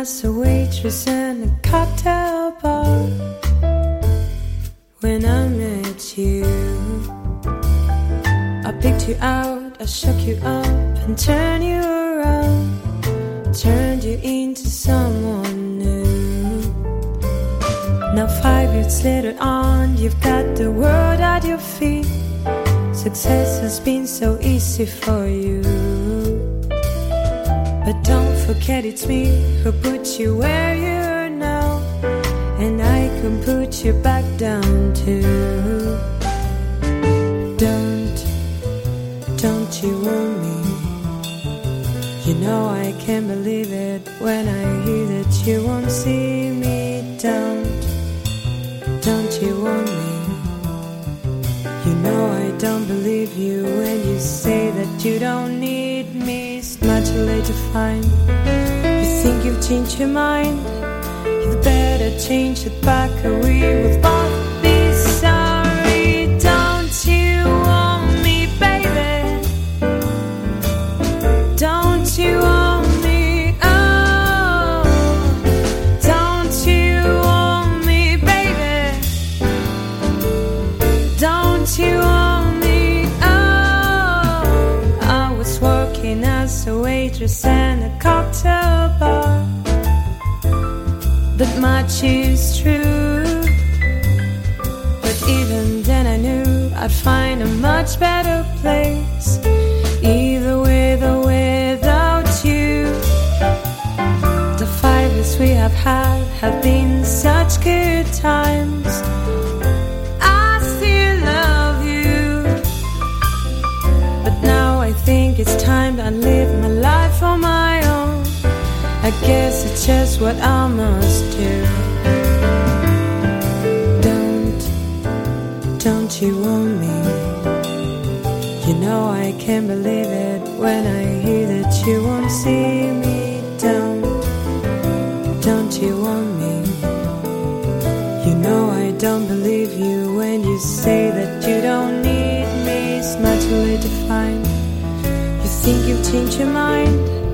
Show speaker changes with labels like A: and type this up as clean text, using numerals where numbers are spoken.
A: as a waitress in a cocktail bar. When I met you, I picked you out, I shook you up and turned you around, turned you into someone new. Now 5 years later on, you've got the world at your feet. Success has been so easy for you. But don't forget it's me who put you where you are now, and I can put you back down too. Don't you want me? You know I can't believe it when I hear that you won't see me. Don't you want me? You know I don't believe you when you say that you don't need me. It's much too late to find. You think you've changed your mind? You'd better change it back, or we will both be sorry. Don't you want me, baby? Don't you want me? Oh, don't you want me, baby? Don't you want me? Oh, I was working as a waitress in a cocktail bar, but much is true. But even then I knew I'd find a much better place, either with or without you. The 5 years we have had have been such good times. I still love you, but now I think it's time that I live my life on my own. I guess it's just what I must do. Don't you want me? You know I can't believe it when I hear that you won't see me. Don't you want me? You know I don't believe you when you say that you don't need me. It's much too late to find. You think you've changed your mind?